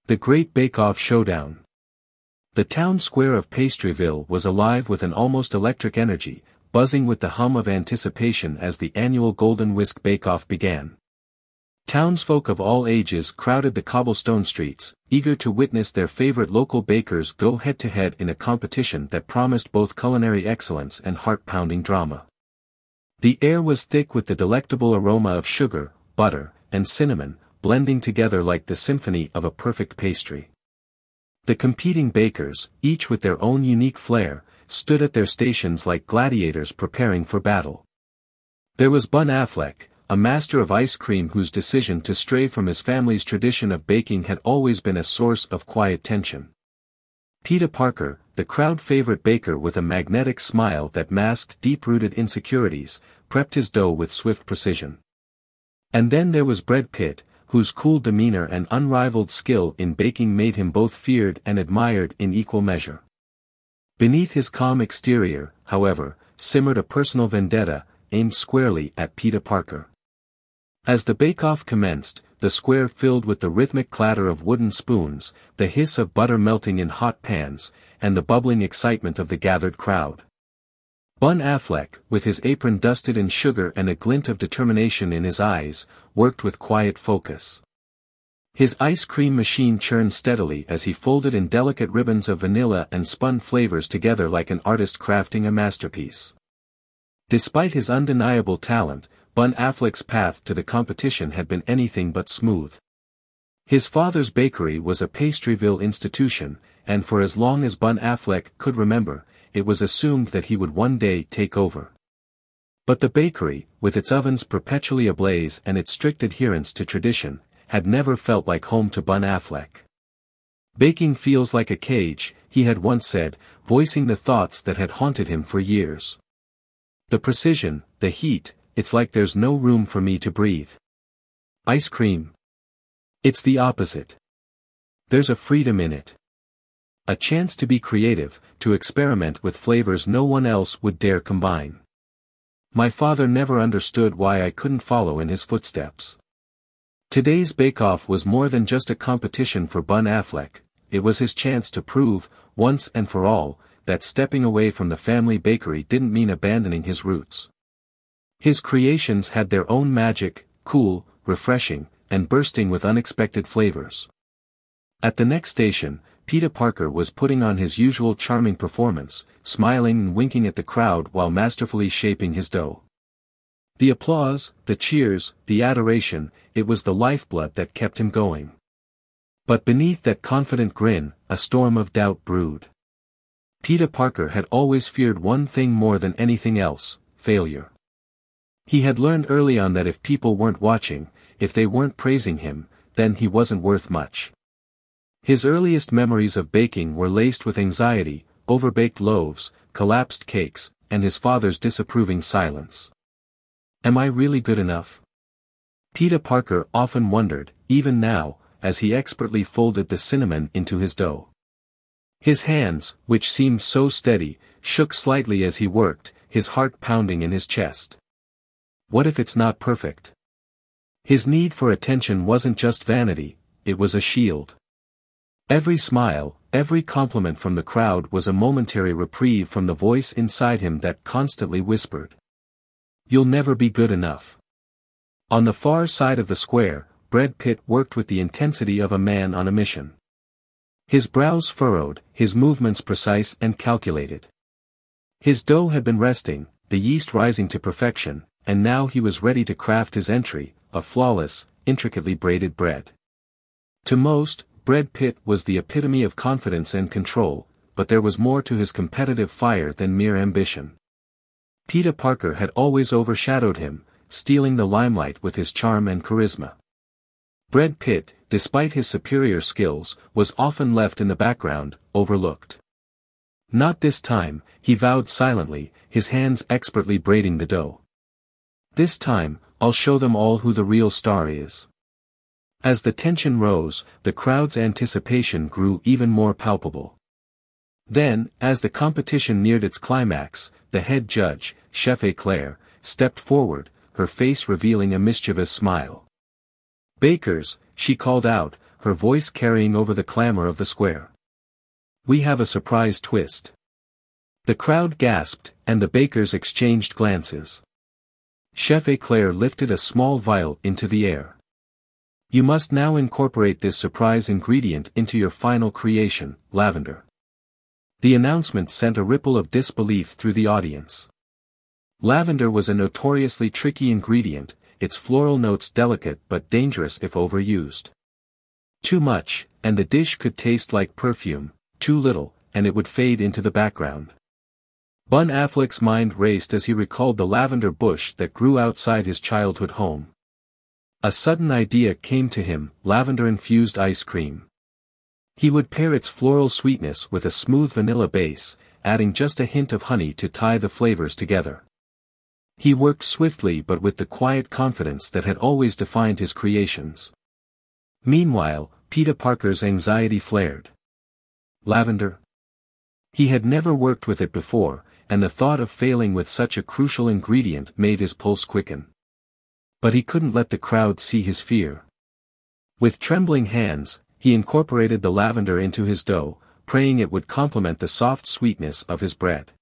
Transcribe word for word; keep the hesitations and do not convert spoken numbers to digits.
The Great Bake-Off Showdown. The town square of Pastryville was alive with an almost electric energy, buzzing with the hum of anticipation as the annual Golden Whisk Bake-Off began. Townsfolk of all ages crowded the cobblestone streets, eager to witness their favorite local bakers go head-to-head in a competition that promised both culinary excellence and heart-pounding drama. The air was thick with the delectable aroma of sugar, butter, and cinnamon, blending together like the symphony of a perfect pastry. The competing bakers, each with their own unique flair, stood at their stations like gladiators preparing for battle. There was Bun Affleck, a master of ice cream whose decision to stray from his family's tradition of baking had always been a source of quiet tension. Peter Parker, the crowd-favorite baker with a magnetic smile that masked deep-rooted insecurities, prepped his dough with swift precision. And then there was Brad Pitt, whose cool demeanor and unrivaled skill in baking made him both feared and admired in equal measure. Beneath his calm exterior, however, simmered a personal vendetta, aimed squarely at Peter Parker. As the bake-off commenced, the square filled with the rhythmic clatter of wooden spoons, the hiss of butter melting in hot pans, and the bubbling excitement of the gathered crowd. Bun Affleck, with his apron dusted in sugar and a glint of determination in his eyes, worked with quiet focus. His ice cream machine churned steadily as he folded in delicate ribbons of vanilla and spun flavors together like an artist crafting a masterpiece. Despite his undeniable talent, Bun Affleck's path to the competition had been anything but smooth. His father's bakery was a Pastryville institution, and for as long as Bun Affleck could remember, it was assumed that he would one day take over. But the bakery, with its ovens perpetually ablaze and its strict adherence to tradition, had never felt like home to Bun Affleck. "Baking feels like a cage," he had once said, voicing the thoughts that had haunted him for years. "The precision, the heat, it's like there's no room for me to breathe. Ice cream? It's the opposite. There's a freedom in it. A chance to be creative, to experiment with flavors no one else would dare combine. My father never understood why I couldn't follow in his footsteps." Today's bake-off was more than just a competition for Bun Affleck, it was his chance to prove, once and for all, that stepping away from the family bakery didn't mean abandoning his roots. His creations had their own magic, cool, refreshing, and bursting with unexpected flavors. At the next station, Peter Parker was putting on his usual charming performance, smiling and winking at the crowd while masterfully shaping his dough. The applause, the cheers, the adoration, it was the lifeblood that kept him going. But beneath that confident grin, a storm of doubt brewed. Peter Parker had always feared one thing more than anything else: failure. He had learned early on that if people weren't watching, if they weren't praising him, then he wasn't worth much. His earliest memories of baking were laced with anxiety, overbaked loaves, collapsed cakes, and his father's disapproving silence. "Am I really good enough?" Peter Parker often wondered, even now, as he expertly folded the cinnamon into his dough. His hands, which seemed so steady, shook slightly as he worked, his heart pounding in his chest. What if it's not perfect? His need for attention wasn't just vanity, it was a shield. Every smile, every compliment from the crowd was a momentary reprieve from the voice inside him that constantly whispered, "You'll never be good enough." On the far side of the square, Brad Pitt worked with the intensity of a man on a mission. His brows furrowed, his movements precise and calculated. His dough had been resting, the yeast rising to perfection, and now he was ready to craft his entry, a flawless, intricately braided bread. To most, Brad Pitt was the epitome of confidence and control, but there was more to his competitive fire than mere ambition. Peter Parker had always overshadowed him, stealing the limelight with his charm and charisma. Brad Pitt, despite his superior skills, was often left in the background, overlooked. Not this time, he vowed silently, his hands expertly braiding the dough. "This time, I'll show them all who the real star is." As the tension rose, the crowd's anticipation grew even more palpable. Then, as the competition neared its climax, the head judge, Chef Eclair, stepped forward, her face revealing a mischievous smile. "Bakers," she called out, her voice carrying over the clamor of the square. "We have a surprise twist." The crowd gasped, and the bakers exchanged glances. Chef Eclair lifted a small vial into the air. "You must now incorporate this surprise ingredient into your final creation, lavender." The announcement sent a ripple of disbelief through the audience. Lavender was a notoriously tricky ingredient, its floral notes delicate but dangerous if overused. Too much, and the dish could taste like perfume; too little, and it would fade into the background. Ben Affleck's mind raced as he recalled the lavender bush that grew outside his childhood home. A sudden idea came to him: lavender-infused ice cream. He would pair its floral sweetness with a smooth vanilla base, adding just a hint of honey to tie the flavors together. He worked swiftly but with the quiet confidence that had always defined his creations. Meanwhile, Peter Parker's anxiety flared. Lavender? He had never worked with it before, and the thought of failing with such a crucial ingredient made his pulse quicken. But he couldn't let the crowd see his fear. With trembling hands, he incorporated the lavender into his dough, praying it would complement the soft sweetness of his bread.